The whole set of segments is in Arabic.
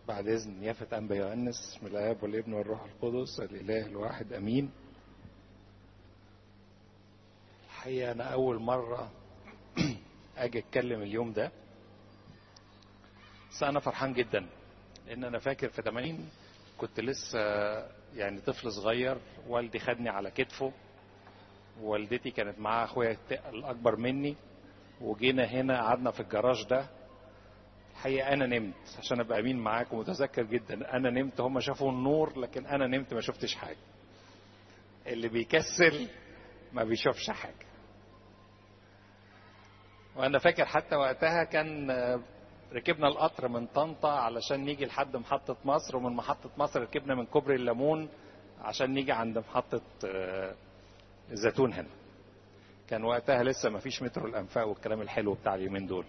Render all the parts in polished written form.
بعد إذن يافت أنبا يؤنس من الآب والابن والروح القدس الإله الواحد أمين. الحقيقة أنا أول مرة أجي أتكلم اليوم ده، بس أنا فرحان جدا لأن أنا فاكر في 80 كنت لسه يعني طفل صغير، والدي خدني على كتفه ووالدتي كانت معاها أخويا الأكبر مني، وجينا هنا قعدنا في الجراج ده. الحقيقة أنا نمت عشان أبقى أمين معاكم، متذكر جدا أنا نمت، هم شافوا النور لكن أنا نمت ما شفتش حاجة. اللي بيكسل ما بيشوفش حاجة. وأنا فاكر حتى وقتها كان ركبنا القطر من طنطا علشان نيجي لحد محطة مصر، ومن محطة مصر ركبنا من كوبري الليمون عشان نيجي عند محطة الزيتون. هنا كان وقتها لسه ما فيش مترو الأنفاق والكلام الحلو بتاع اليومين دول.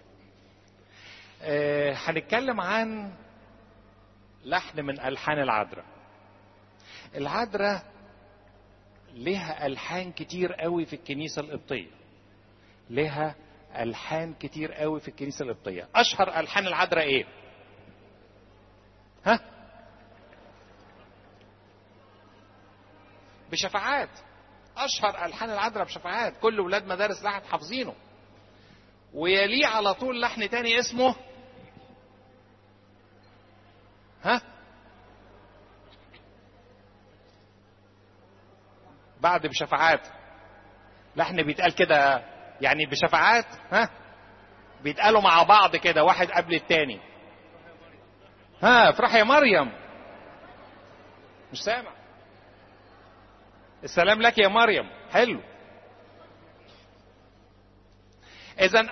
هنتكلم عن لحن من ألحان العذراء. العذراء لها ألحان كتير قوي في الكنيسة القبطية، لها ألحان كتير قوي في الكنيسة القبطية. أشهر ألحان العذراء إيه؟ ها؟ بشفاعات. أشهر ألحان العذراء بشفاعات، كل ولاد مدارس لحن حافظينه. ويليه على طول لحن تاني اسمه ها؟ بعد بشفاعات لحن بيتقال كده، يعني بشفاعات ها؟ بيتقالوا مع بعض كده واحد قبل التاني. ها؟ افرح يا مريم. مش سامع. السلام لك يا مريم. حلو. اذا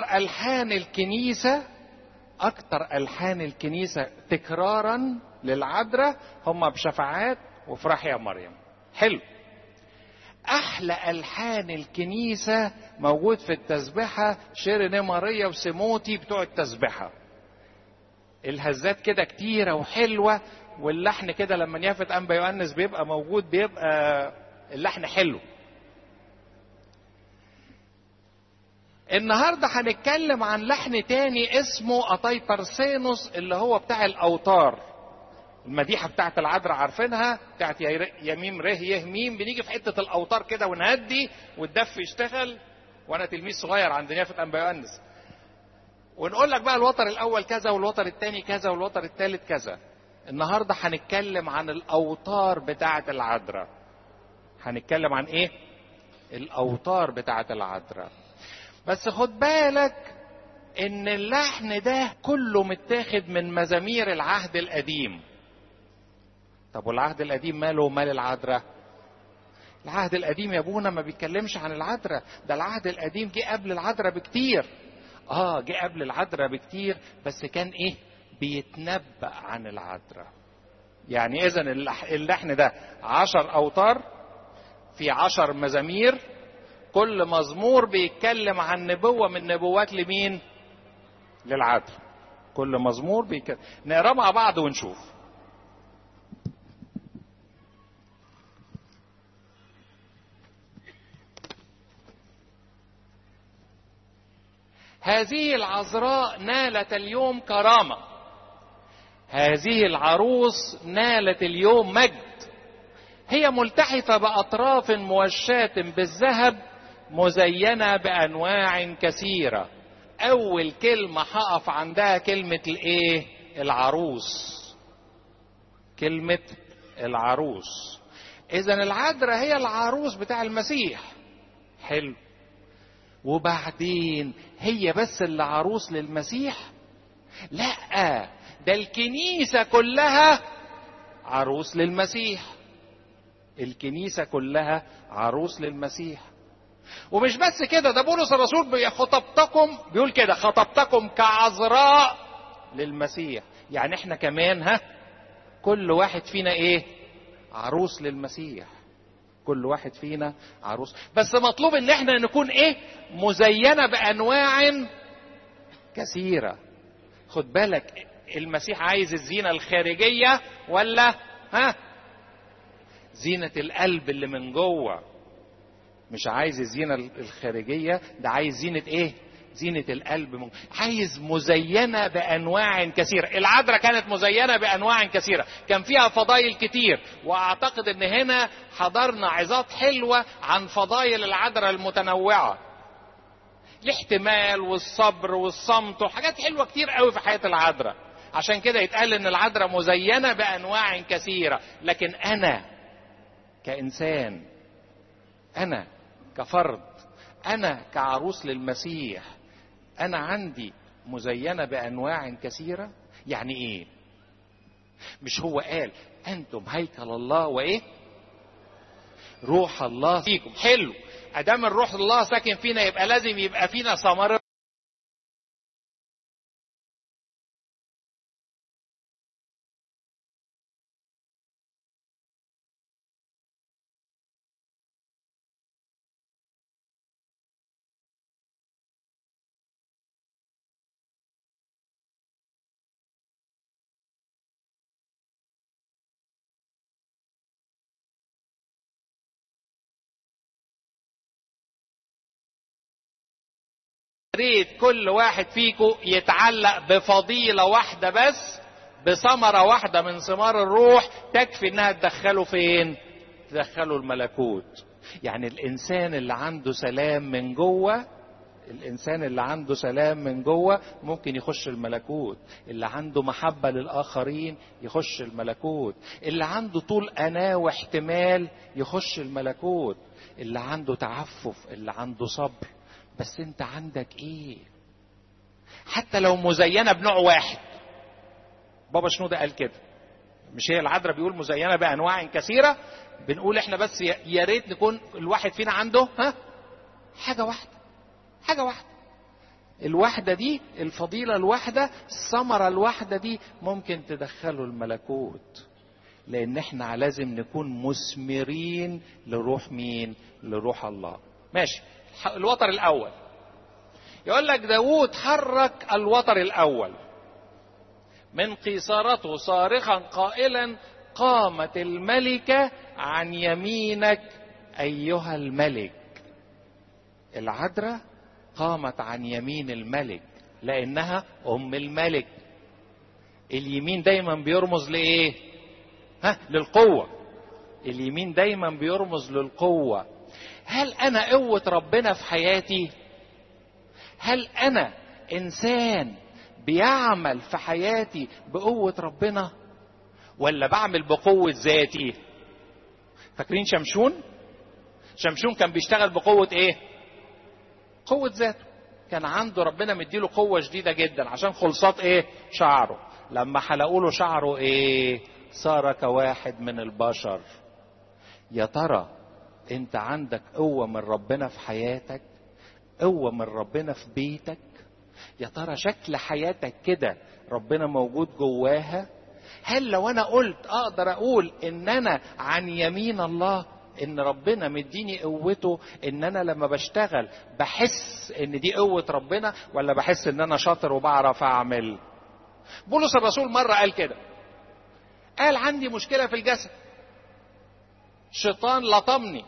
اكتر الحان الكنيسة تكرارا للعذراء هم بشفاعات وافرح يا مريم. حلو. احلى الحان الكنيسة موجود في التسبحة شيرين ماريا وسيموتي بتوع التسبحة. الهزات كده كتيرة وحلوة، واللحن كده لما يافت أنبا يؤنس بيبقى موجود بيبقى اللحن حلو. النهاردة هنتكلم عن لحن تاني اسمه أطيطرسينوس، اللي هو بتاع الأوتار. المديحة بتاعت العذراء عارفينها، بتاعت يميم ره يه ميم. بنيجي في حتة الأوتار كده ونهدي والدف يشتغل، وأنا تلميذ صغير عند يافت أنبا يؤنس، ونقول لك بقى الوتر الأول كذا والوتر الثاني كذا والوتر الثالث كذا. النهاردة هنتكلم عن الأوتار بتاعت العذراء. هنتكلم عن إيه؟ الأوتار بتاعت العذراء. بس خد بالك إن اللحن ده كله متاخد من مزامير العهد القديم. طب والعهد القديم ماله مال العذراء؟ العهد القديم يا ابونا ما بيتكلمش عن العذراء، ده العهد القديم جه قبل العذراء بكتير. جه قبل العذراء بكتير، بس كان ايه؟ بيتنبأ عن العذراء. يعني اذا اللحن ده 10 اوتار في 10 مزامير، كل مزمور بيتكلم عن نبوة من نبوات لمين؟ للعذراء. كل مزمور بيتكلم. نقرا مع بعض ونشوف. هذه العذراء نالت اليوم كرامة، هذه العروس نالت اليوم مجد. هي ملتحفة بأطراف موشاة بالذهب مزينة بأنواع كثيرة. أول كلمة هقف عندها كلمة الإيه؟ العروس. كلمة العروس. إذن العذراء هي العروس بتاع المسيح. حلو. وبعدين هي بس اللي عروس للمسيح؟ لا، ده الكنيسة كلها عروس للمسيح. الكنيسة كلها عروس للمسيح. ومش بس كده، ده بولس الرسول خطبتكم، بيقول كده خطبتكم كعذراء للمسيح. يعني احنا كمان كل واحد فينا ايه؟ عروس للمسيح. كل واحد فينا عروس، بس مطلوب ان احنا نكون ايه؟ مزينة بانواع كثيرة. خد بالك، المسيح عايز الزينة الخارجية ولا زينة القلب اللي من جوه. مش عايز الزينة الخارجية، ده عايز زينة ايه؟ زينة القلب عايز مزينة بأنواع كثيرة. العذراء كانت مزينة بأنواع كثيرة، كان فيها فضائل كتير، وأعتقد أن هنا حضرنا عظات حلوة عن فضائل العذراء المتنوعة، الاحتمال والصبر والصمت وحاجات حلوة كتير قوي في حياة العذراء. عشان كده يتقال ان العذراء مزينة بانواع كثيرة. لكن انا كانسان، انا كفرد، انا كعروس للمسيح، انا عندي مزينة بانواع كثيرة. يعني ايه؟ مش هو قال انتم هيكل الله وايه؟ روح الله فيكم. حلو، ادام الروح الله ساكن فينا يبقى لازم يبقى فينا ثمر. ريت كل واحد فيكم يتعلق بفضيلة واحدة بس، بثمرة واحدة من ثمار الروح، تكفي انها تدخله فين؟ تدخله الملكوت. يعني الانسان اللي عنده سلام من جوه، الانسان اللي عنده سلام من جوه ممكن يخش الملكوت. اللي عنده محبة للاخرين يخش الملكوت. اللي عنده طول اناة واحتمال يخش الملكوت. اللي عنده تعفف، اللي عنده صبر. بس انت عندك ايه؟ حتى لو مزينة بنوع واحد. بابا شنودة قال كده، مش هي العذراء بيقول مزينة بانواع كثيرة؟ بنقول احنا بس يا ريت نكون الواحد فينا عنده حاجة واحدة. حاجة واحدة. الواحدة دي، الفضيلة الواحدة، الثمرة الواحدة دي ممكن تدخله الملكوت. لان احنا لازم نكون مثمرين لروح مين؟ لروح الله. ماشي. الوتر الاول يقول لك داوود حرك الوتر الاول من قيصرته صارخا قائلا قامت الملكة عن يمينك ايها الملك. العذراء قامت عن يمين الملك لانها ام الملك. اليمين دايما بيرمز لايه؟ للقوة. اليمين دايما بيرمز للقوة. هل انا قوة ربنا في حياتي؟ هل انا انسان بيعمل في حياتي بقوة ربنا ولا بعمل بقوة ذاتي؟ فاكرين شمشون؟ شمشون كان بيشتغل بقوة ايه؟ قوة ذاته. كان عنده ربنا مديله قوة شديدة جدا عشان خلصات ايه؟ شعره. لما حلقوا له شعره ايه؟ صار كواحد من البشر. يا ترى انت عندك قوة من ربنا في حياتك؟ قوة من ربنا في بيتك؟ يا ترى شكل حياتك كده ربنا موجود جواها؟ هل لو انا قلت اقدر اقول ان انا عن يمين الله، ان ربنا مديني قوته، ان انا لما بشتغل بحس ان دي قوة ربنا ولا بحس ان انا شاطر وبعرف اعمل؟ بولس الرسول مرة قال كده، قال عندي مشكلة في الجسد، شيطان لطمني.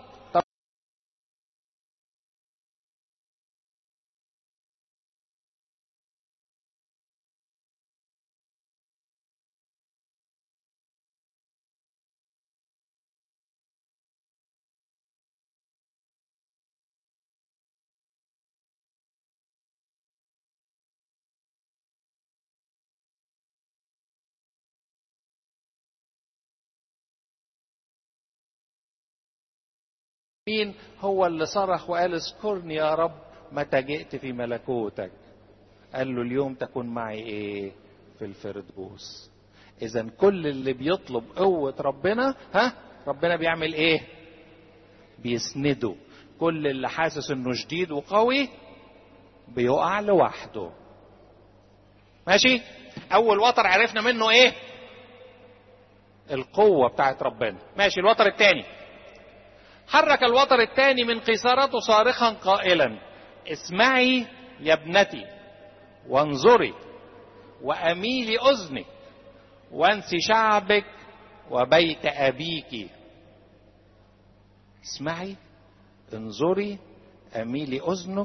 مين هو اللي صرخ وقال اذكرني يا رب متى جئت في ملكوتك؟ قال له اليوم تكون معي ايه؟ في الفردوس. اذا كل اللي بيطلب قوة ربنا ربنا بيعمل ايه؟ بيسنده. كل اللي حاسس انه شديد وقوي بيقع لوحده. ماشي. اول وتر عرفنا منه ايه؟ القوة بتاعت ربنا. ماشي. الوتر الثاني، حرك الوتر الثاني من قيصرته صارخا قائلا اسمعي يا ابنتي وانظري واميلي اذنك وانسي شعبك وبيت ابيك. اسمعي، انظري، اميلي اذنك،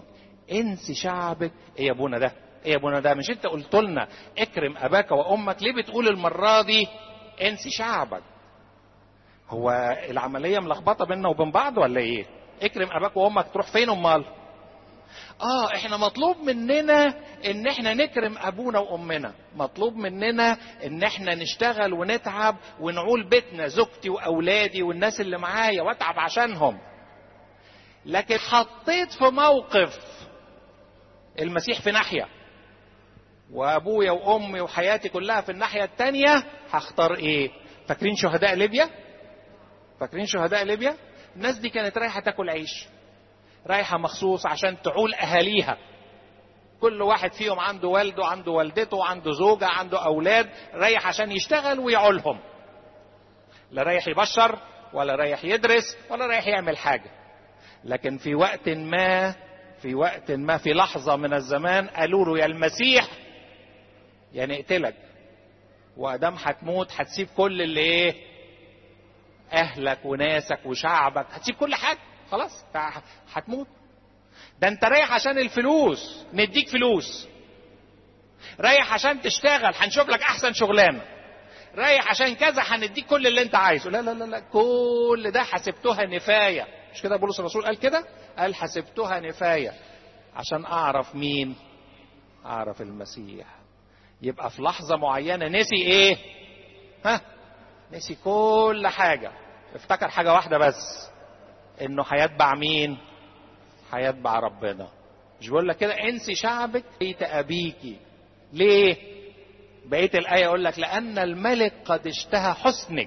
انسي شعبك. ايه يا ابونا ده؟ ايه يا ابونا ده؟ مش انت قلت لنا اكرم اباك وامك؟ ليه بتقول المرة دي انسي شعبك؟ هو العملية ملخبطة بيننا وبين بعض ولا ايه؟ اكرم اباك وامك تروح فين امال؟ احنا مطلوب مننا ان احنا نكرم ابونا وامنا، مطلوب مننا ان احنا نشتغل ونتعب ونعول بيتنا، زوجتي واولادي والناس اللي معايا، واتعب عشانهم. لكن حطيت في موقف المسيح في ناحية وابويا وامي وحياتي كلها في الناحية التانية، هختار ايه؟ فاكرين شهداء ليبيا؟ فاكرين شهداء ليبيا؟ الناس دي كانت رايحة تاكل عيش، رايحة مخصوص عشان تعول اهاليها. كل واحد فيهم عنده والده، عنده والدته، عنده زوجة، عنده اولاد، رايح عشان يشتغل ويعولهم. لا رايح يبشر ولا رايح يدرس ولا رايح يعمل حاجة. لكن في وقت ما في لحظة من الزمان قالوا له يا المسيح يا نقتلك، وادام هتموت هتسيب كل اللي ايه؟ اهلك وناسك وشعبك، هتسيب كل حاجة، خلاص هتموت. ده انت رايح عشان الفلوس، نديك فلوس. رايح عشان تشتغل، هنشوف لك احسن شغلانة. رايح عشان كذا، هنديك كل اللي انت عايزه. لا لا لا لا، كل ده حسبتها نفاية. مش كده بولس الرسول قال كده؟ قال حسبتها نفاية عشان اعرف مين؟ اعرف المسيح. يبقى في لحظة معينة نسي ايه؟ نسي كل حاجة، افتكر حاجة واحدة بس، انه هيتبع مين؟ هيتبع ربنا. مش بقول لك كده انسي شعبك بيت ابيكي؟ ليه؟ بقية الآية يقول لك لأن الملك قد اشتهى حسنك.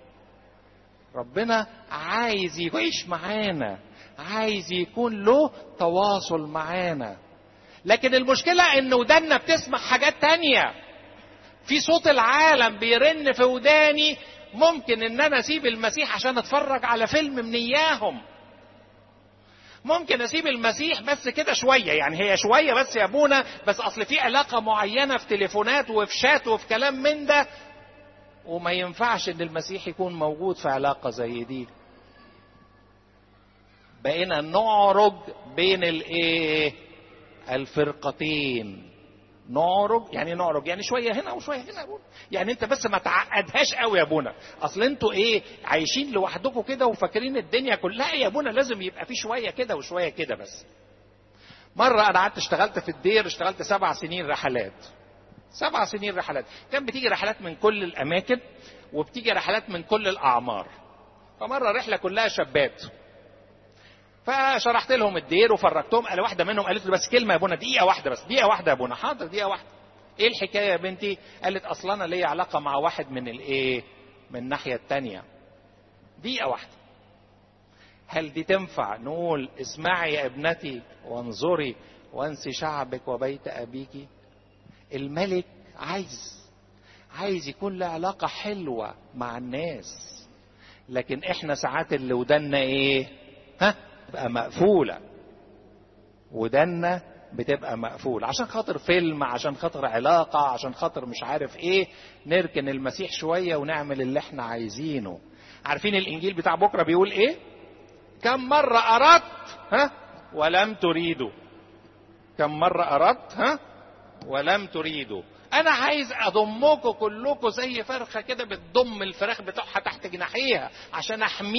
ربنا عايز يعيش معانا، عايز يكون له تواصل معانا. لكن المشكلة ان ودانا بتسمع حاجات تانية. في صوت العالم بيرن في وداني، ممكن ان انا اسيب المسيح عشان اتفرج على فيلم من اياهم. ممكن اسيب المسيح بس كده شوية، يعني هي شوية بس يا ابونا، بس اصل في علاقة معينة في تليفونات وفي شات وفي كلام من ده، وما ينفعش ان المسيح يكون موجود في علاقة زي دي. بقينا نعرج بين الايه؟ الفرقتين. نعرج يعني شويه هنا وشويه هنا يا ابونا. يعني انت بس ما تعقدهاش قوي يا ابونا، اصل انتوا ايه عايشين لوحدكم كده وفاكرين الدنيا كلها. يا ابونا لازم يبقى في شويه كده وشويه كده بس. مره انا قعدت اشتغلت في الدير، اشتغلت 7 سنين رحلات. 7 سنين رحلات، كان بتيجي رحلات من كل الاماكن وبتيجي رحلات من كل الاعمار. فمره رحله كلها شابات، فشرحت لهم الدير وفرجتهم. قال واحده منهم قالت له بس كلمه يا ابونا، دقيقه واحده بس، دقيقه واحده يا ابونا. حاضر دقيقه واحده. ايه الحكايه يا بنتي؟ قالت اصلا انا ليا علاقه مع واحد من الايه؟ من الناحيه الثانيه. دقيقه واحده. هل دي تنفع نقول اسمعي يا ابنتي وانظري وانسي شعبك وبيت ابيك؟ الملك عايز يكون له علاقه حلوه مع الناس، لكن احنا ساعات اللي ودنا ايه؟ بتبقى مقفولة. ودنا بتبقى مقفولة عشان خاطر فيلم، عشان خاطر علاقة، عشان خاطر مش عارف ايه. نركن المسيح شوية ونعمل اللي احنا عايزينه. عارفين الانجيل بتاع بكرة بيقول ايه؟ كم مرة اردت ولم تريدوا. كم مرة اردت ولم تريدوا. انا عايز اضمكم كلكم زي فرخة كده بتضم الفراخ بتوعها تحت جناحيها عشان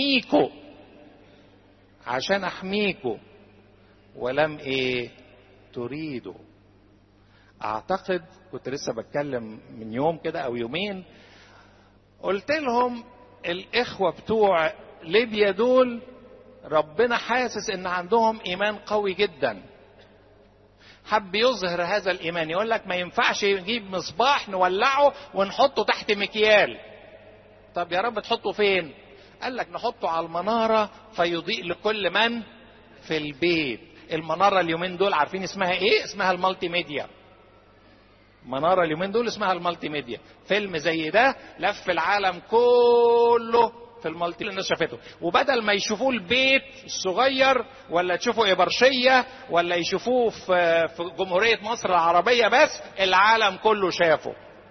احميكوا ولم ايه؟ تريدوا. اعتقد كنت لسه بتكلم من يوم كده او يومين، قلت لهم الاخوة بتوع ليبيا دول ربنا حاسس ان عندهم ايمان قوي جدا، حب يظهر هذا الايمان. يقول لك ما ينفعش نجيب مصباح نولعه ونحطه تحت مكيال. طب يا رب تحطه فين؟ قال لك نحطه على المنارة فيضيء لكل من في البيت. المنارة اليومين دول عارفين اسمها ايه؟ اسمها المالتي ميديا. منارة اليومين دول اسمها المالتي ميديا. فيلم زي ده لف العالم كله في المالتي اللي الناس شافته. وبدل ما يشوفوه البيت الصغير ولا تشوفوا إبرشية ولا يشوفوه في جمهورية مصر العربية بس، العالم كله شافه.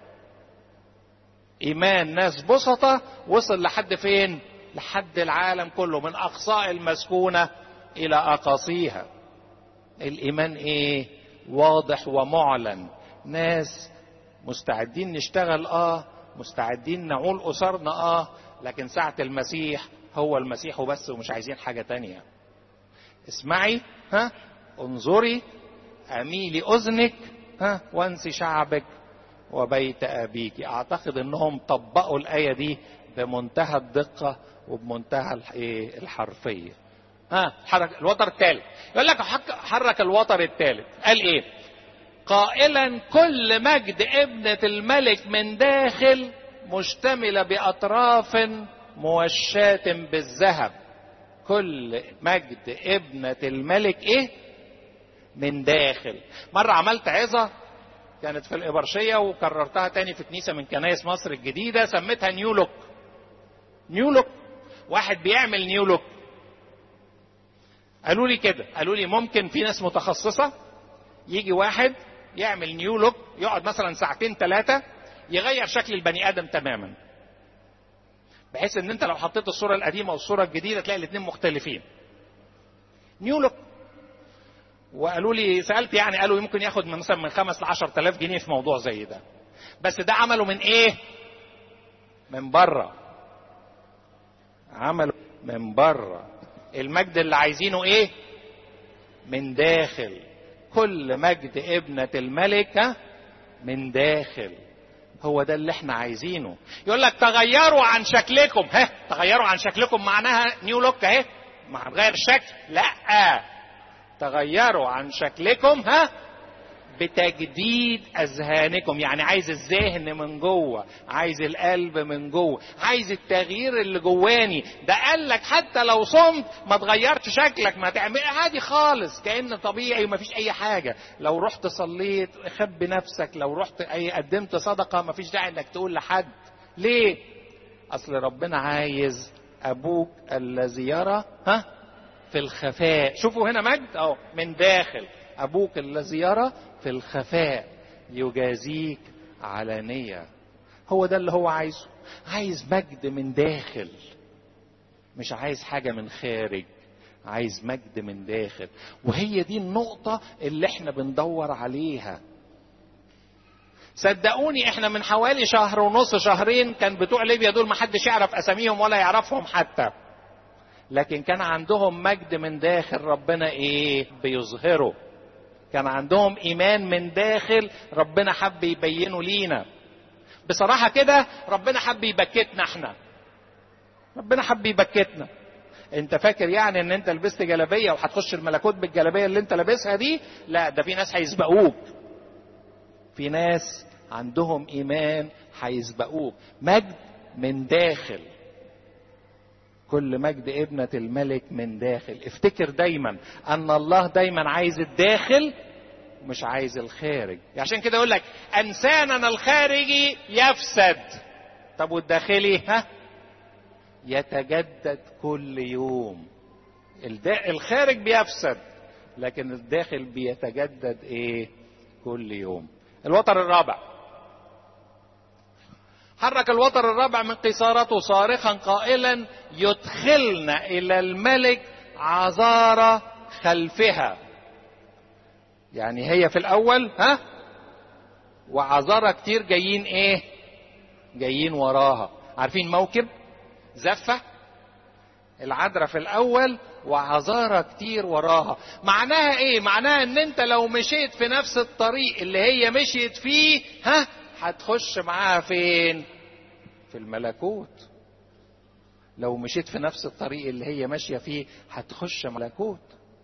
إيمان ناس بسطة وصل لحد فين؟ لحد العالم كله، من أقصاء المسكونة إلى أقاصيها. الايمان ايه؟ واضح ومعلن. ناس مستعدين نشتغل مستعدين نعول اسرنا لكن ساعة المسيح هو المسيح وبس، ومش عايزين حاجة تانية. اسمعي انظري اميلي اذنك وانسي شعبك وبيت ابيك. اعتقد انهم طبقوا الايه دي بمنتهى الدقه وبمنتهى الحرفيه. حرك الوتر الثالث، يقول لك حرك الوتر الثالث. قال ايه؟ قائلا كل مجد ابنة الملك من داخل مشتملة بأطراف موشاة بالذهب. كل مجد ابنة الملك من داخل. مرة عملت عظة كانت في الإبرشية وكررتها تاني في كنيسة من كنايس مصر الجديدة، سميتها نيو لوك. نيو لوك، واحد بيعمل نيو لوك. قالوا لي كده، قالوا لي ممكن في ناس متخصصة يجي واحد يعمل نيو لوك، يقعد مثلا ساعتين 3 يغير شكل البني آدم تماما، بحيث ان انت لو حطيت الصورة القديمة والصورة الجديدة تلاقي الاثنين مختلفين. نيو لوك. وقالوا لي، سألت يعني، قالوا ممكن ياخد مثلا من 5 ل 10,000 جنيه في موضوع زي ده. بس ده عمله من ايه؟ من بره. عمله من بره. المجد اللي عايزينه ايه؟ من داخل. كل مجد ابنة الملك من داخل. هو ده اللي احنا عايزينه. يقول لك تغيروا عن شكلكم. تغيروا عن شكلكم معناها نيو لوك مع غير شكل؟ لا، تغيروا عن شكلكم بتجديد اذهانكم. يعني عايز الذهن من جوه، عايز القلب من جوه، عايز التغيير اللي جواني. ده قال لك حتى لو صمت ما تغيرش شكلك، ما تعمل عادي خالص كأن طبيعي وما فيش اي حاجة. لو رحت صليت خبي نفسك، لو رحت قدمت صدقة ما فيش داعي انك تقول لحد. ليه؟ اصل ربنا عايز ابوك الذي يرى في الخفاء. شوفوا هنا مجد من داخل. ابوك الذي يرى في الخفاء يجازيك علانية. هو ده اللي هو عايزه. عايز مجد من داخل، مش عايز حاجة من خارج، عايز مجد من داخل. وهي دي النقطة اللي احنا بندور عليها. صدقوني احنا من حوالي 1.5 شهر 2 كان بتوع ليبيا دول محدش يعرف اساميهم ولا يعرفهم حتى، لكن كان عندهم مجد من داخل ربنا بيظهره. كان عندهم ايمان من داخل ربنا حب يبينه لينا. بصراحة كده ربنا حب يبكتنا احنا. ربنا حب يبكتنا. انت فاكر يعني ان انت لبست جلابية وهتخش الملكوت بالجلابية اللي انت لابسها دي؟ لا، ده في ناس هيسبقوك. في ناس عندهم ايمان هيسبقوك. مجد من داخل. كل مجد ابنة الملك من داخل. افتكر دايما ان الله دايما عايز الداخل مش عايز الخارج. عشان كده يقول لك انساننا الخارجي يفسد. طب والداخلي يتجدد كل يوم. الخارج بيفسد لكن الداخل بيتجدد كل يوم. الوتر الرابع. حرك الوتر الرابع من قيصارته صارخا قائلا يدخلنا الى الملك عذارى خلفها. يعني هي في الاول وعذارى كتير جايين جايين وراها. عارفين موكب زفة؟ العذراء في الاول وعذارى كتير وراها. معناها معناها ان انت لو مشيت في نفس الطريق اللي هي مشيت فيه هتخش معاها فين؟ في الملكوت. لو مشيت في نفس الطريق اللي هي ماشية فيه هتخش ملكوت.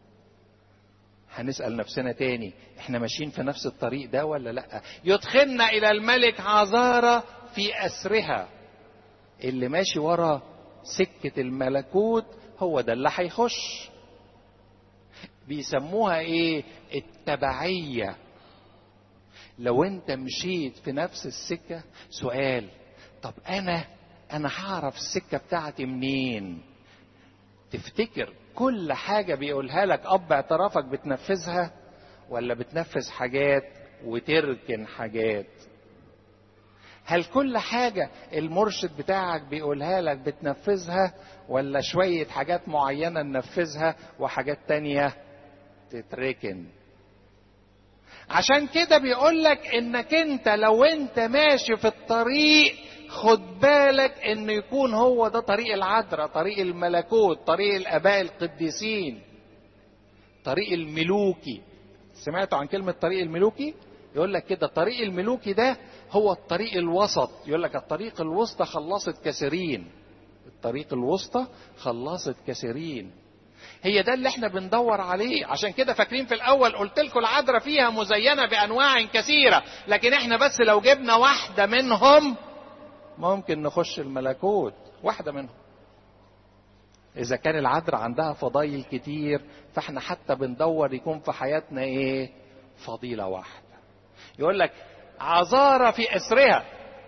هنسأل نفسنا تاني، احنا ماشيين في نفس الطريق ده ولا لا؟ يدخلنا الى الملك عذارى في اسرها. اللي ماشي ورا سكة الملكوت هو ده اللي هيخش. بيسموها التبعية. لو انت مشيت في نفس السكة، سؤال، طب انا هعرف السكة بتاعتي منين؟ تفتكر كل حاجة بيقولها لك اب اعترافك بتنفذها ولا بتنفذ حاجات وتركن حاجات؟ هل كل حاجة المرشد بتاعك بيقولها لك بتنفذها ولا شوية حاجات معينة ننفذها وحاجات تانية تتركن. عشان كده بيقولك انك انت لو انت ماشي في الطريق خد بالك ان يكون هو ده طريق العذراء، طريق الملكوت، طريق الاباء القديسين، طريق الملوكي. سمعتوا عن كلمة طريق الملوكي؟ يقول لك كده الطريق الملوكي ده هو الطريق الوسط. يقول لك الطريق الوسطى خلصت كثيرين، الطريق الوسطى خلصت كثيرين. هي ده اللي احنا بندور عليه. عشان كده فاكرين في الاول قلت لكم العذراء فيها مزينة بانواع كثيرة، لكن احنا بس لو جبنا واحدة منهم ممكن نخش الملكوت، واحدة منهم. اذا كان العذراء عندها فضائل كتير فاحنا حتى بندور يكون في حياتنا ايه؟ فضيلة واحدة. يقول لك عذارى في اسرها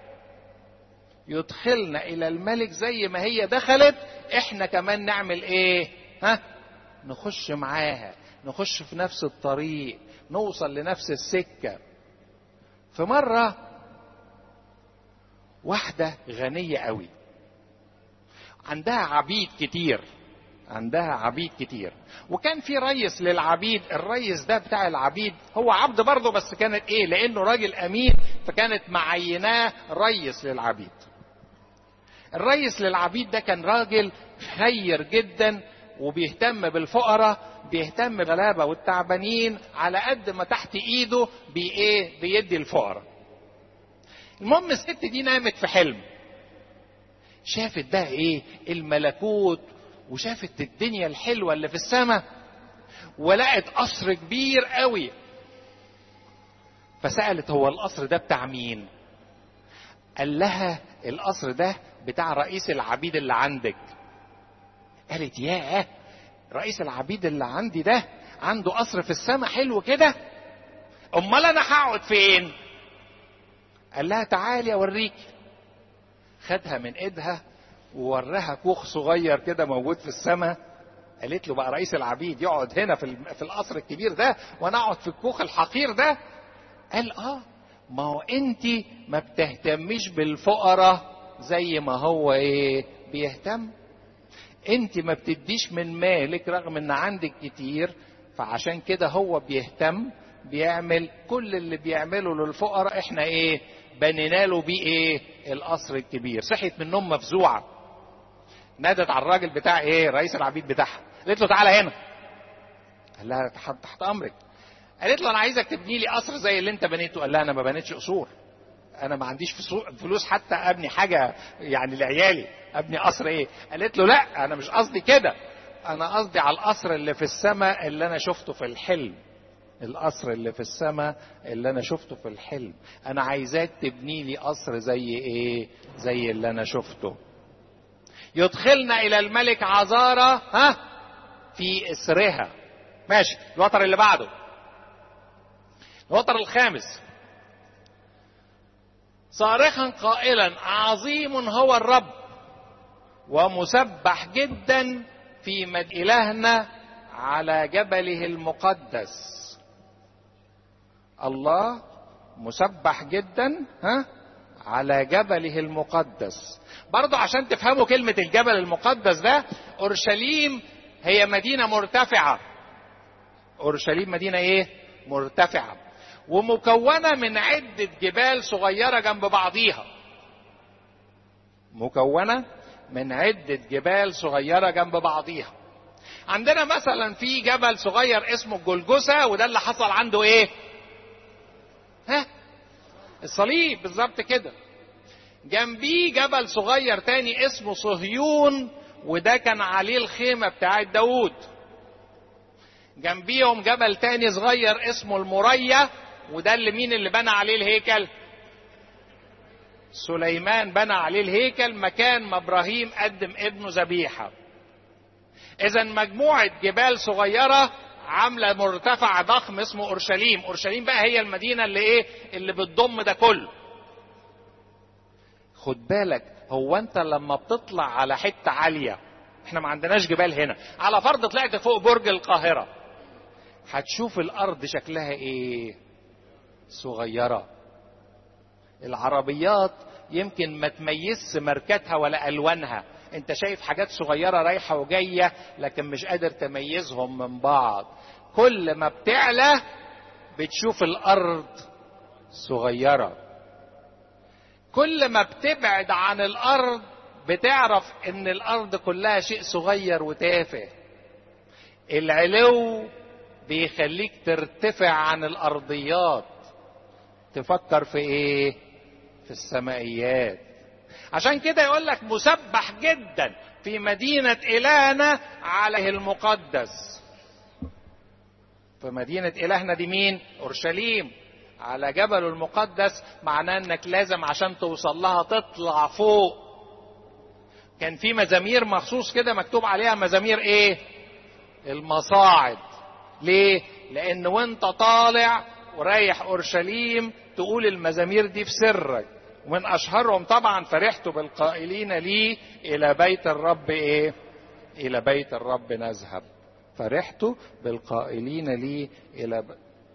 يدخلنا الى الملك، زي ما هي دخلت احنا كمان نعمل ايه؟ نخش معاها، نخش في نفس الطريق، نوصل لنفس السكة. في مرة واحدة غنية قوي عندها عبيد كتير، عندها عبيد كتير، وكان في ريس للعبيد. الريس ده بتاع العبيد هو عبد برضه، بس كانت ايه؟ لانه راجل امين فكانت معيناه ريس للعبيد. الريس للعبيد ده كان راجل خير جدا وبيهتم بالفقراء، بيهتم بالغلابة والتعبانين على قد ما تحت ايده بيدي الفقراء. المهم الست دي نامت في حلم، شافت بقى ايه؟ الملكوت، وشافت الدنيا الحلوة اللي في السماء، ولقت قصر كبير قوي. فسألت هو القصر ده بتاع مين؟ قال لها القصر ده بتاع رئيس العبيد اللي عندك. قالت ياه، رئيس العبيد اللي عندي ده عنده قصر في السماء حلو كده؟ امال انا هقعد فين؟ قال لها تعالي اوريك. خدها من ايدها ووراها كوخ صغير كده موجود في السماء. قالت له بقى رئيس العبيد يقعد هنا في القصر الكبير ده وانا اقعد في الكوخ الحقير ده؟ قال ما هو انت ما بتهتميش بالفقراء زي ما هو بيهتم. انت ما بتديش من مالك رغم ان عندك كتير، فعشان كده هو بيهتم، بيعمل كل اللي بيعمله للفقراء. احنا بنينا له بيه القصر الكبير. صحيت من النوم مفزوعه، نادت على الراجل بتاع رئيس العبيد بتاعها، قالت له تعالى هنا. قال لها تحت امرك. قالت له انا عايزك تبني لي قصر زي اللي انت بنيته. قال لها انا ما بنيتش قصور، انا ما عنديش فلوس حتى ابني حاجه يعني لعيالي، ابني قصر قالت له لا انا مش قصدي كده، انا قصدي على القصر اللي في السماء اللي انا شفته في الحلم. القصر اللي في السماء اللي انا شفته في الحلم، انا عايزاك تبني لي قصر زي زي اللي انا شفته. يدخلنا الى الملك عذارى في اسرها. ماشي، الوتر اللي بعده، الوتر الخامس. صارخا قائلا عظيم هو الرب ومسبح جدا في مجد إلهنا على جبله المقدس. الله مسبح جدا على جبله المقدس. برضو عشان تفهموا كلمة الجبل المقدس ده، أورشليم هي مدينة مرتفعة. أورشليم مدينة مرتفعة، ومكونة من عدة جبال صغيرة جنب بعضيها. مكونة من عدة جبال صغيرة جنب بعضيها. عندنا مثلا في جبل صغير اسمه الجلجثة، وده اللي حصل عنده الصليب بالظبط كده. جنبيه جبل صغير تاني اسمه صهيون، وده كان عليه الخيمة بتاعت داود. جنبيهم جبل تاني صغير اسمه المريا، وده اللي مين اللي بنى عليه الهيكل؟ سليمان بنى عليه الهيكل، مكان ما ابراهيم قدم ابنه ذبيحه. اذا مجموعه جبال صغيره عامله مرتفع ضخم اسمه اورشليم. اورشليم بقى هي المدينه اللي بتضم ده كله. خد بالك، هو انت لما بتطلع على حته عاليه، احنا ما عندناش جبال هنا، على فرض طلعت فوق برج القاهره، هتشوف الارض شكلها صغيرة. العربيات يمكن ما تميزش ماركتها ولا ألوانها، انت شايف حاجات صغيرة رايحة وجاية لكن مش قادر تميزهم من بعض. كل ما بتعلى بتشوف الارض صغيرة. كل ما بتبعد عن الارض بتعرف ان الارض كلها شيء صغير وتافه. العلو بيخليك ترتفع عن الارضيات، تفكر في ايه؟ في السمائيات. عشان كده يقول لك مسبح جدا في مدينة إلهنا عليه المقدس. في مدينة إلهنا دي مين؟ أورشليم، على جبل المقدس. معناه انك لازم عشان توصل لها تطلع فوق. كان في مزامير مخصوص كده مكتوب عليها مزامير ايه؟ المصاعد. ليه؟ لان وانت طالع ورايح اورشليم تقول المزامير دي في سرك. ومن اشهرهم طبعا فرحت بالقائلين لي الى بيت الرب ايه؟ الى بيت الرب نذهب. فرحت بالقائلين لي الى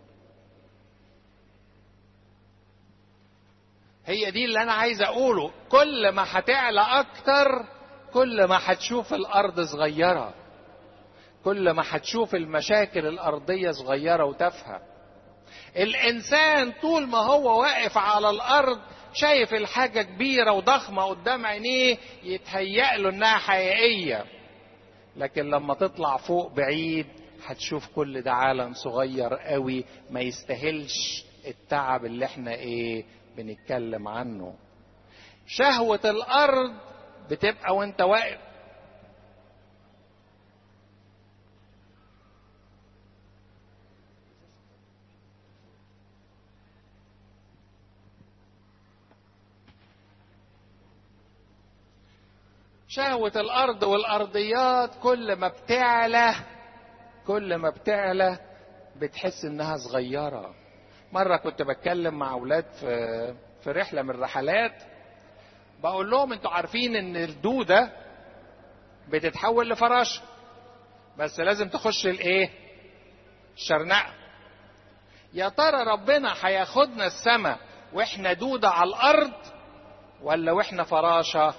هي دي اللي انا عايز اقوله. كل ما هتعلى اكتر كل ما هتشوف الارض صغيرة، كل ما هتشوف المشاكل الارضية صغيرة وتافهة. الانسان طول ما هو واقف على الارض شايف الحاجة كبيرة وضخمة قدام عينيه يتهيأ له انها حقيقية، لكن لما تطلع فوق بعيد هتشوف كل ده عالم صغير قوي ما يستاهلش التعب اللي احنا ايه بنتكلم عنه. شهوة الارض بتبقى وانت واقف شهوة الارض والارضيات كل ما بتعلى بتحس انها صغيرة. مرة كنت بتكلم مع اولاد في رحلة من الرحلات، بقول لهم انتوا عارفين ان الدودة بتتحول لفراشة، بس لازم تخش الايه؟ الشرنقة. يا ترى ربنا هياخدنا السماء واحنا دودة على الارض ولا واحنا فراشة؟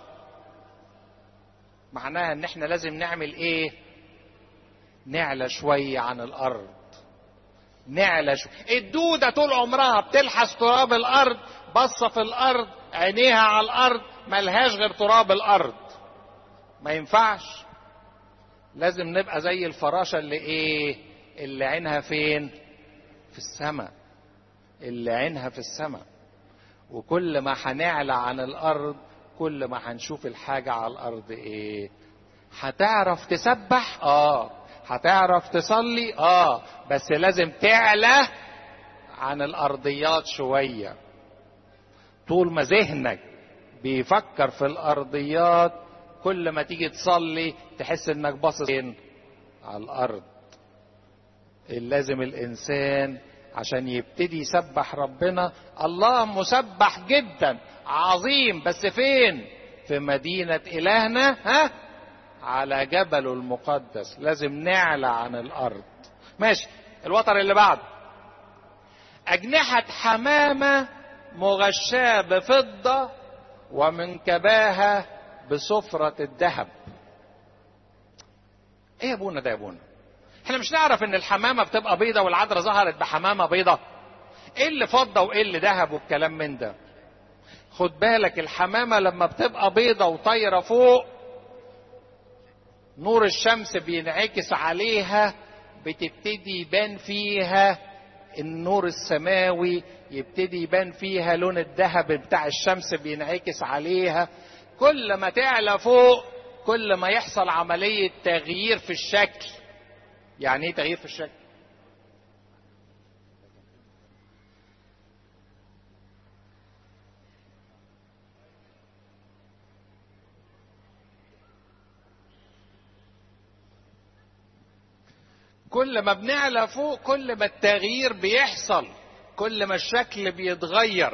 معناها ان احنا لازم نعمل ايه؟ نعلى شوية عن الارض. نعلى شوية. الدودة طول عمرها بتلحس تراب الارض، بصة في الارض، عينيها على الارض، ملهاش غير تراب الارض. ما ينفعش. لازم نبقى زي الفراشة اللي ايه؟ اللي عينها فين؟ في السماء. اللي عينها في السماء. وكل ما هنعلى عن الارض كل ما هنشوف الحاجة على الارض ايه؟ هتعرف تسبح؟ هتعرف تصلي؟ بس لازم تعلى عن الارضيات شوية. طول ما ذهنك بيفكر في الارضيات كل ما تيجي تصلي تحس انك باصص فين؟ على الارض. لازم الانسان عشان يبتدي يسبح ربنا، الله مسبح جدا عظيم، بس فين؟ في مدينة إلهنا على جبل المقدس. لازم نعلى عن الأرض. ماشي. الوتر اللي بعده، أجنحة حمامة مغشاة بفضة ومنكباها بصفرة الذهب. ايه يا ابونا ده يا ابونا؟ احنا مش نعرف ان الحمامة بتبقى بيضة والعذراء ظهرت بحمامة بيضة؟ ايه اللي فضة وايه اللي ذهب والكلام من ده؟ خد بالك الحمامة لما بتبقى بيضة وطايرة فوق نور الشمس بينعكس عليها، بتبتدي يبان فيها النور السماوي، يبتدي يبان فيها لون الذهب بتاع الشمس بينعكس عليها. كل ما تعلى فوق كل ما يحصل عملية تغيير في الشكل. يعني ايه تغيير في الشكل؟ كل ما بنعلى فوق كل ما التغيير بيحصل، كل ما الشكل بيتغير.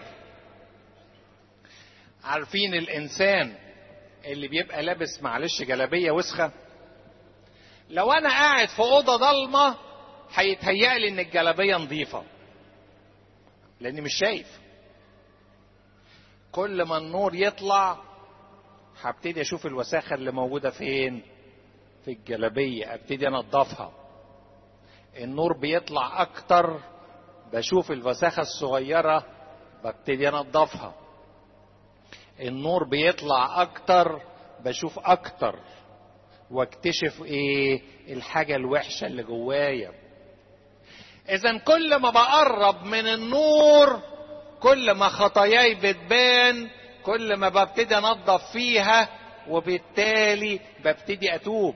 عارفين الانسان اللي بيبقى لابس معلش جلابية وسخة، لو انا قاعد في اوضة ضلمة هيتهيألي ان الجلابية نظيفة لاني مش شايف. كل ما النور يطلع هبتدي اشوف الوساخة اللي موجودة فين؟ في الجلابية، ابتدي انضفها. النور بيطلع اكتر، بشوف الوساخة الصغيرة ببتدي انضفها. النور بيطلع اكتر، بشوف اكتر واكتشف ايه الحاجة الوحشة اللي جوايا. اذا كل ما بقرب من النور كل ما خطاياي بتبان، كل ما ببتدي انضف فيها، وبالتالي ببتدي اتوب.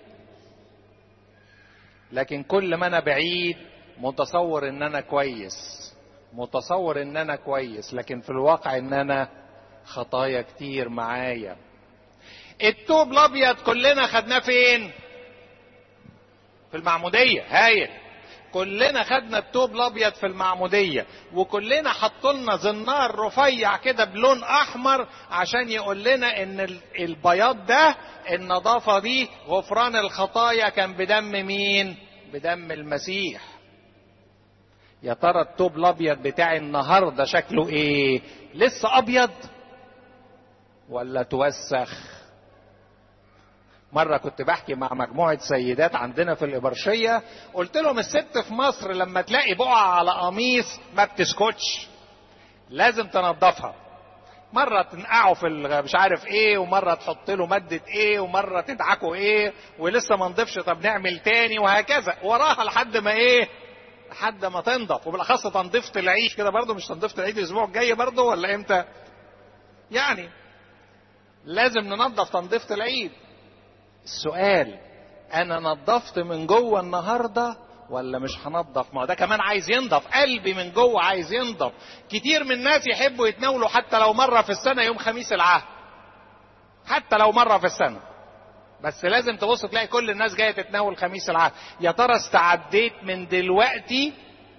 لكن كل ما انا بعيد متصور ان انا كويس، متصور ان انا كويس، لكن في الواقع ان انا خطايا كتير معايا. التوب الابيض كلنا خدناه فين؟ في المعمودية. هايل، كلنا خدنا التوب الابيض في المعمودية، وكلنا حطولنا زنار رفيع كده بلون احمر عشان يقول لنا ان البياض ده، النظافة دي، غفران الخطايا كان بدم مين؟ بدم المسيح. يا ترى التوب الابيض بتاعي النهارده شكله ايه؟ لسه ابيض ولا توسخ؟ مرة كنت بحكي مع مجموعة سيدات عندنا في الإبرشية، قلت لهم الست في مصر لما تلاقي بقعة على قميص ما بتسكتش، لازم تنظفها. مرة تنقعه في مش عارف ايه، ومرة تحط له مادة ايه، ومرة تدعكه ايه، ولسه ما نضفش، طب نعمل تاني، وهكذا وراها لحد ما ايه؟ لحد ما تنضف. وبالاخص تنظيفة العيد كده برضه، مش تنظيفة العيد الاسبوع الجاي برضه ولا امتى؟ يعني لازم ننظف تنظيفة العيد. السؤال، انا نظفت من جوه النهارده ولا مش هنظف؟ ما ده كمان عايز ينضف، قلبي من جوه عايز ينضف. كتير من الناس يحبوا يتناولوا حتى لو مرة في السنة يوم خميس العهد، حتى لو مرة في السنة، بس لازم تبص تلاقي كل الناس جاية تتناول خميس العهد. يا ترى استعديت من دلوقتي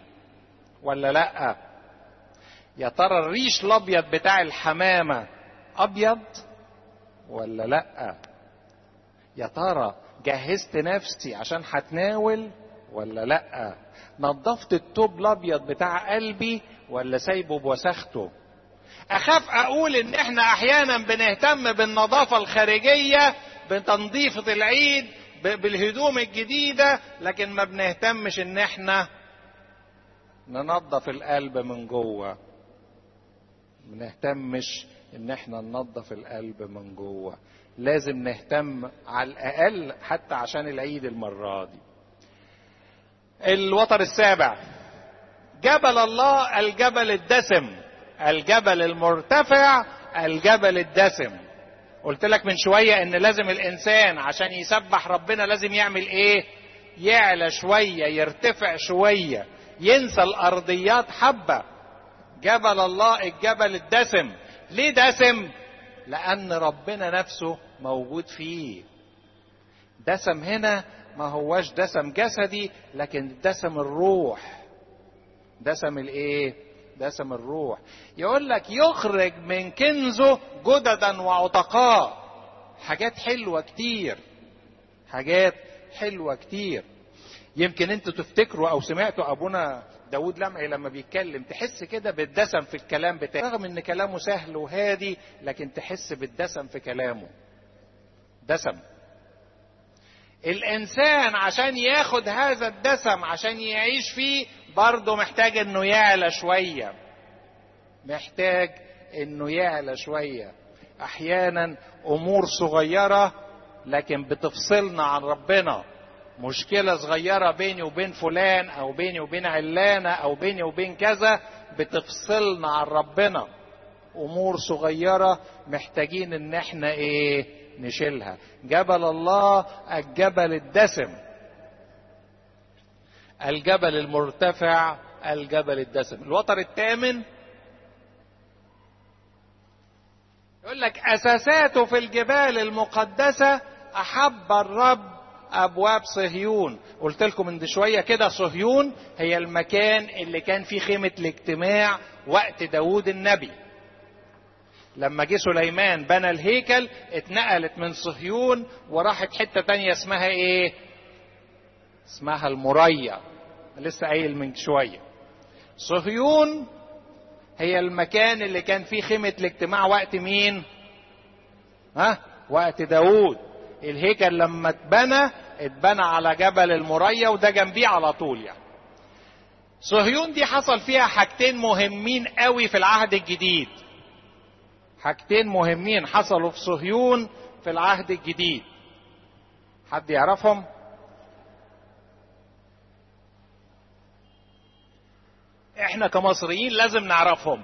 ولا لا؟ يا ترى الريش الابيض بتاع الحمامة ابيض ولا لا؟ يا ترى جهزت نفسي عشان هتناول ولا لا؟ نظفت التوب الابيض بتاع قلبي ولا سايبه بوساخته؟ اخاف اقول ان احنا احيانا بنهتم بالنظافة الخارجية، بتنظيفة العيد، بالهدوم الجديدة، لكن ما بنهتمش ان احنا ننظف القلب من جوه. بنهتمش ان احنا ننظف القلب من جوه. لازم نهتم على الاقل حتى عشان العيد المرة دي. الوتر السابع، جبل الله الجبل الدسم، الجبل المرتفع، الجبل الدسم. قلت لك من شوية ان لازم الانسان عشان يسبح ربنا لازم يعمل ايه؟ يعلى شوية، يرتفع شوية، ينسى الارضيات حبة. جبل الله الجبل الدسم. ليه دسم؟ لان ربنا نفسه موجود فيه. دسم هنا ما هواش دسم جسدي، لكن دسم الروح. دسم الايه؟ دسم الروح. يقول لك يخرج من كنزه جددا وعتقاء. حاجات حلوة كتير، حاجات حلوة كتير. يمكن انتوا تفتكروا او سمعتوا ابونا داود لمعي لما بيتكلم تحس كده بالدسم في الكلام بتاعه، رغم ان كلامه سهل وهادي لكن تحس بالدسم في كلامه. دسم. الانسان عشان ياخد هذا الدسم عشان يعيش فيه برضه محتاج انه يعلى شوية، محتاج انه يعلى شوية. احيانا امور صغيرة لكن بتفصلنا عن ربنا. مشكلة صغيرة بيني وبين فلان او بيني وبين علانة او بيني وبين كذا بتفصلنا عن ربنا. امور صغيرة محتاجين ان احنا ايه؟ نشيلها. جبل الله الجبل الدسم، الجبل المرتفع، الجبل الدسم. الوتر الثامن يقول لك اساساته في الجبال المقدسة احب الرب ابواب صهيون. قلت لكم من شوية كده صهيون هي المكان اللي كان فيه خيمة الاجتماع وقت داود النبي. لما جه سليمان بنى الهيكل اتنقلت من صهيون وراحت حتة تانية اسمها ايه؟ اسمها المريا. لسه قايل من شوية صهيون هي المكان اللي كان فيه خيمة الاجتماع وقت مين؟ وقت داود. الهيكل لما اتبنى على جبل المريا وده جنبيه على طول يعني. صهيون دي حصل فيها حاجتين مهمين قوي في العهد الجديد. حاجتين مهمين حصلوا في صهيون في العهد الجديد. حد يعرفهم؟ احنا كمصريين لازم نعرفهم.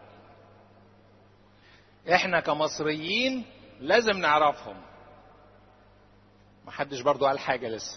احنا كمصريين لازم نعرفهم. محدش برضو قال حاجة لسه.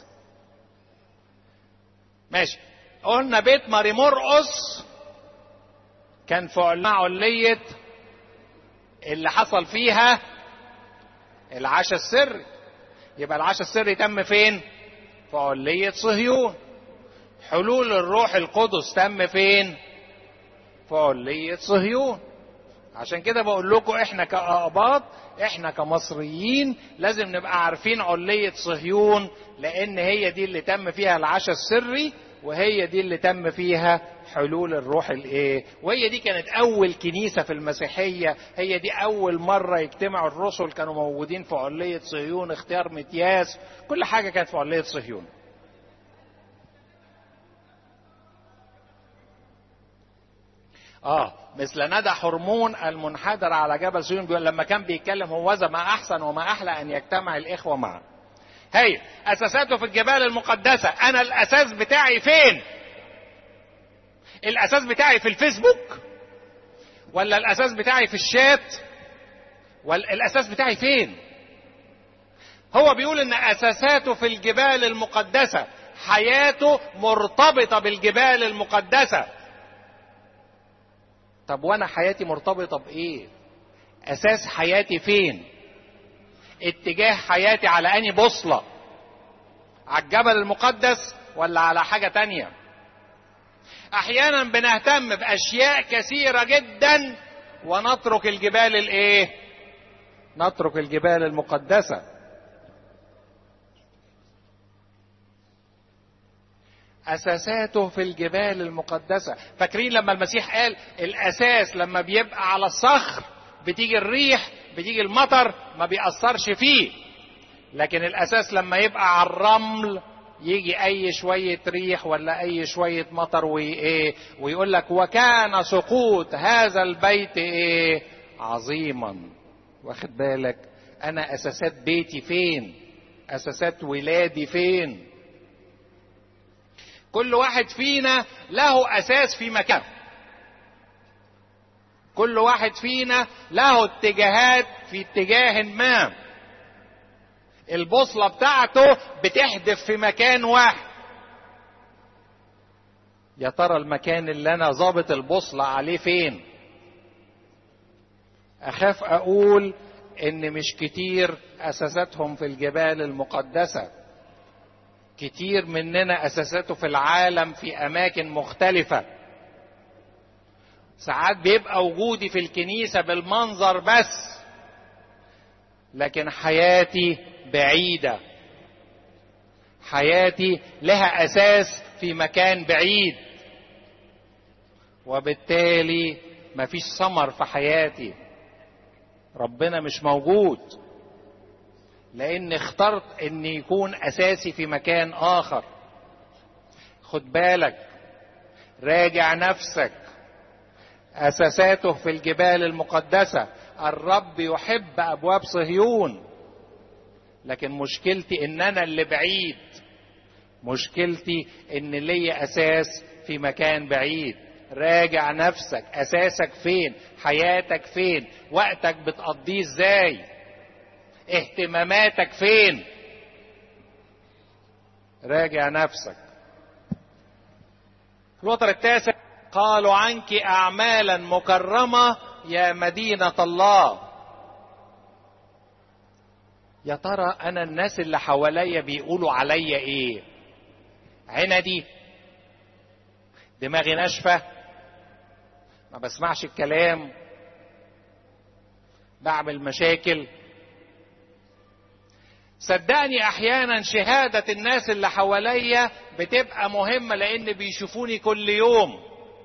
ماشي. قلنا بيت ماري مرقس كان في علية اللي حصل فيها العشاء السري. يبقى العشاء السري تم فين؟ في علية صهيون. حلول الروح القدس تم فين؟ في علية صهيون. عشان كده بقول لكم احنا كأقباط، احنا كمصريين لازم نبقى عارفين علية صهيون، لان هي دي اللي تم فيها العشاء السري، وهي دي اللي تم فيها حلول الروح الايه، وهي دي كانت اول كنيسة في المسيحية. هي دي اول مرة يجتمعوا الرسل كانوا موجودين في علية صهيون. اختيار متياس، كل حاجة كانت في علية صهيون. مثل ندى حرمون المنحدر على جبل صهيون، بيقول لما كان بيتكلم هوذا ما احسن وما احلى ان يجتمع الاخوه معا. هي اساساته في الجبال المقدسه. انا الاساس بتاعي فين؟ الاساس بتاعي في الفيسبوك، ولا الاساس بتاعي في الشات، ولا الاساس بتاعي فين؟ هو بيقول ان اساساته في الجبال المقدسه، حياته مرتبطه بالجبال المقدسه. طب وانا حياتي مرتبطة بايه؟ اساس حياتي فين؟ اتجاه حياتي على اني بوصلة؟ على الجبل المقدس ولا على حاجة تانية؟ احيانا بنهتم باشياء كثيرة جدا ونترك الجبال الايه؟ نترك الجبال المقدسة. اساساته في الجبال المقدسة. فاكرين لما المسيح قال الاساس لما بيبقى على الصخر بتيجي الريح، بتيجي المطر، ما بيأثرش فيه. لكن الاساس لما يبقى على الرمل يجي اي شوية ريح ولا اي شوية مطر ويقول لك وكان سقوط هذا البيت عظيما. واخد بالك؟ انا اساسات بيتي فين؟ اساسات ولادي فين؟ كل واحد فينا له اساس في مكان. كل واحد فينا له اتجاهات في اتجاه ما. البوصلة بتاعته بتهدف في مكان واحد. يا ترى المكان اللي انا ظابط البوصلة عليه فين؟ اخاف اقول ان مش كتير اساساتهم في الجبال المقدسة. كتير مننا اساساته في العالم في اماكن مختلفة. ساعات بيبقى وجودي في الكنيسة بالمنظر بس، لكن حياتي بعيدة. حياتي لها اساس في مكان بعيد، وبالتالي مفيش ثمر في حياتي. ربنا مش موجود لان اخترت ان يكون اساسي في مكان اخر. خد بالك، راجع نفسك. اساساته في الجبال المقدسة. الرب يحب ابواب صهيون، لكن مشكلتي ان انا اللي بعيد. مشكلتي ان لي اساس في مكان بعيد. راجع نفسك، اساسك فين؟ حياتك فين؟ وقتك بتقضيه ازاي؟ اهتماماتك فين؟ راجع نفسك. الوتر التاسع، قالوا عنك اعمالا مكرمة يا مدينة الله. يا ترى انا الناس اللي حواليا بيقولوا عليا ايه؟ عندي، دماغي ناشفة، ما بسمعش الكلام، بعمل مشاكل. صدقني احيانا شهادة الناس اللي حواليا بتبقى مهمة لان بيشوفوني كل يوم.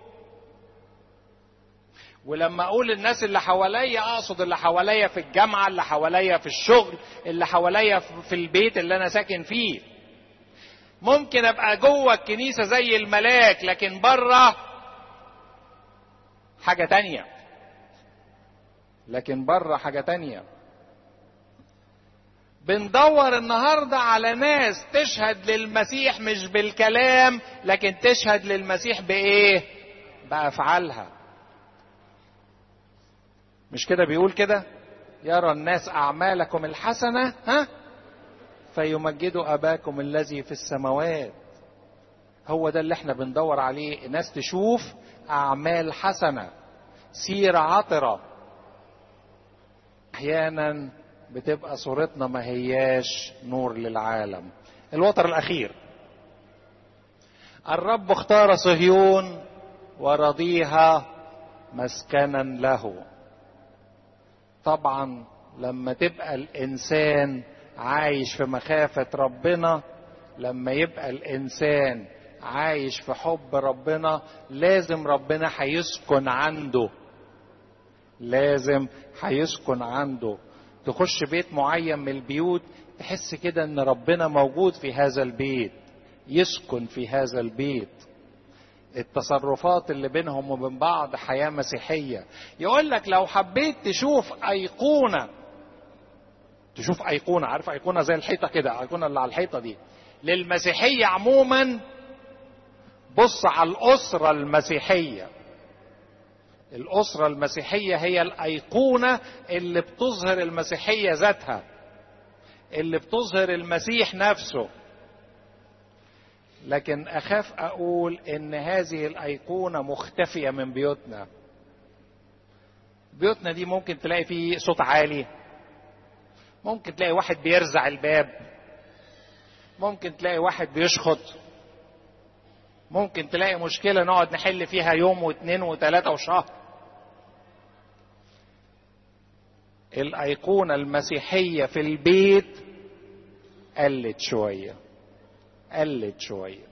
ولما اقول الناس اللي حواليا اقصد اللي حواليا في الجامعة، اللي حواليا في الشغل، اللي حواليا في البيت اللي انا ساكن فيه. ممكن ابقى جوه الكنيسة زي الملاك لكن بره حاجة تانية. لكن بره حاجة تانية. بندور النهاردة على ناس تشهد للمسيح مش بالكلام لكن تشهد للمسيح بايه؟ بأفعالها. مش كده بيقول كده؟ يرى الناس أعمالكم الحسنة فيمجدوا أباكم الذي في السماوات. هو ده اللي احنا بندور عليه، الناس تشوف أعمال حسنة، سيرة عطرة. أحيانا بتبقى صورتنا ما هياش نور للعالم. الوتر الأخير، الرب اختار صهيون ورضيها مسكنا له. طبعا لما تبقى الإنسان عايش في مخافة ربنا، لما يبقى الإنسان عايش في حب ربنا، لازم ربنا هيسكن عنده. لازم هيسكن عنده. تخش بيت معين من البيوت تحس كده ان ربنا موجود في هذا البيت، يسكن في هذا البيت. التصرفات اللي بينهم وبين بعض حياة مسيحية. يقول لك لو حبيت تشوف أيقونة، تشوف أيقونة، عارف أيقونة زي الحيطة كده، أيقونة اللي على الحيطة دي للمسيحية عموما، بص على الأسرة المسيحية. الأسرة المسيحية هي الأيقونة اللي بتظهر المسيحية ذاتها، اللي بتظهر المسيح نفسه. لكن أخاف أقول إن هذه الأيقونة مختفية من بيوتنا. بيوتنا دي ممكن تلاقي فيه صوت عالي، ممكن تلاقي واحد بيرزع الباب، ممكن تلاقي واحد بيشخط، ممكن تلاقي مشكلة نقعد نحل فيها يوم واثنين وثلاثة وشهر. الأيقونة المسيحية في البيت قلت شوية، قلت شوية.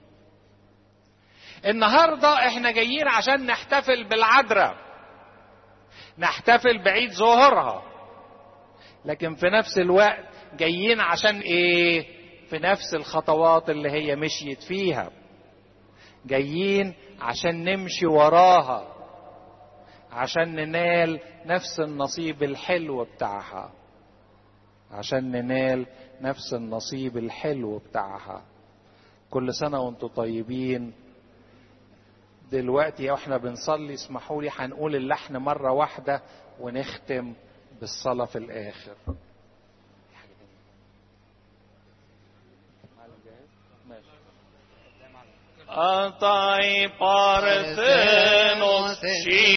النهاردة احنا جايين عشان نحتفل بالعذراء، نحتفل بعيد ظهورها، لكن في نفس الوقت جايين عشان ايه؟ في نفس الخطوات اللي هي مشيت فيها، جايين عشان نمشي وراها، عشان ننال نفس النصيب الحلو بتاعها، عشان ننال نفس النصيب الحلو بتاعها. كل سنة وانتم طيبين. دلوقتي واحنا بنصلي اسمحوا لي هنقول اللحن مرة واحدة ونختم بالصلاة في الآخر. أطاي بارثنوس